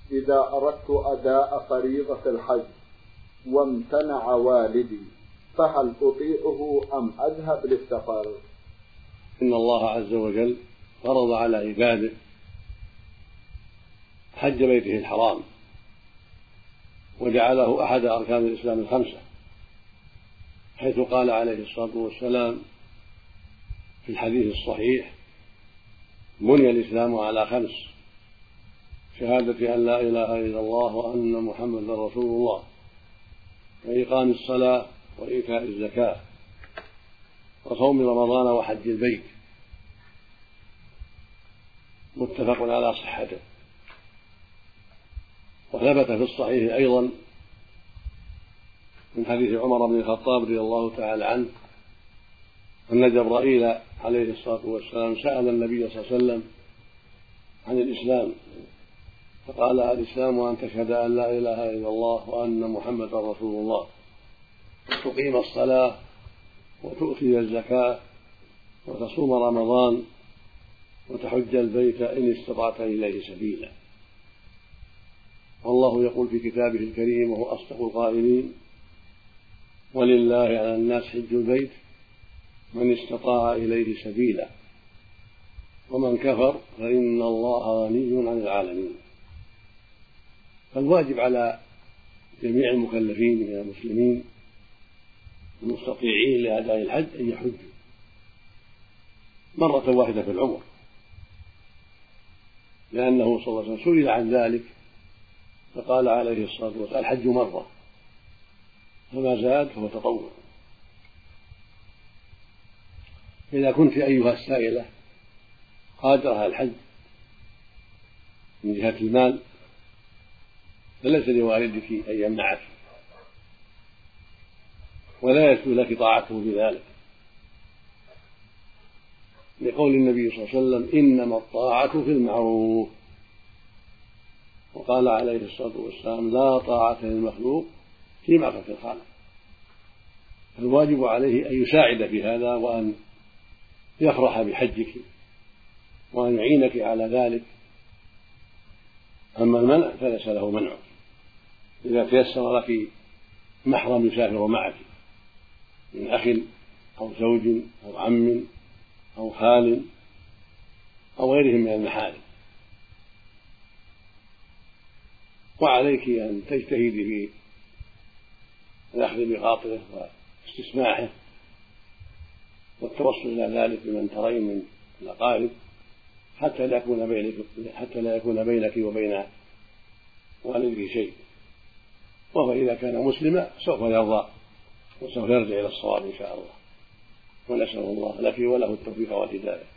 إذا أردت أداء فريضة الحج وامتنع والدي فهل أطيعه أم أذهب للسفر؟ إن الله عز وجل فرض على عباده حج بيته الحرام وجعله أحد أركان الإسلام الخمسة، حيث قال عليه الصلاة والسلام في الحديث الصحيح: بني الإسلام على خمس: شهادة أن لا إله إلا الله وأن محمدا رسول الله، وإقام الصلاة وإيتاء الزكاة وصوم رمضان وحج البيت. متفق على صحته. وثبت في الصحيح أيضا من حديث عمر بن الخطاب رضي الله تعالى عنه أن جبرائيل عليه الصلاة والسلام سأل النبي صلى الله عليه وسلم عن الإسلام فقال: الإسلام أن تشهد أن لا إله إلا الله وأن محمدا رسول الله، وتقيم الصلاة وتؤتي الزكاة وتصوم رمضان وتحج البيت إن استطعت إليه سبيلا. والله يقول في كتابه الكريم وهو أصدق القائلين: ولله على الناس حج البيت من استطاع إليه سبيلا ومن كفر فإن الله غني عن العالمين. فالواجب على جميع المكلفين من المسلمين المستطيعين لأداء الحج أن يحجوا مرة واحدة في العمر، لأنه صلى الله عليه وسلم سئل عن ذلك فقال عليه الصلاة والسلام: الحج مرة، فما زاد فهو تطوع. إذا كنت أيها السائلة قادرة على الحج من جهة المال فليس لوالدك أن يمنعك، ولا يجوز لك طاعته بذلك، لقول النبي صلى الله عليه وسلم: إنما الطاعة في المعروف. وقال عليه الصلاة والسلام: لا طاعة للمخلوق في معصية الخالق. الواجب عليه أن يساعد في هذا وأن يفرح بحجك وأن يعينك على ذلك. أما المنع فليس له منع إذا تيسر لك محرم يسافر معك من أخ أو زوج أو عم أو خال أو غيرهم من المحارم. وعليك أن تجتهدي في الأخذ بخاطره واستسماعه والتوصل إلى ذلك بمن ترين من الأقارب حتى لا يكون بينك وبين والدك شيء. وهو إذا كان مسلما سوف يرضى وسوف يرجع إلى الصواب إن شاء الله، ونسأل الله لك وله التوفيق والهداية.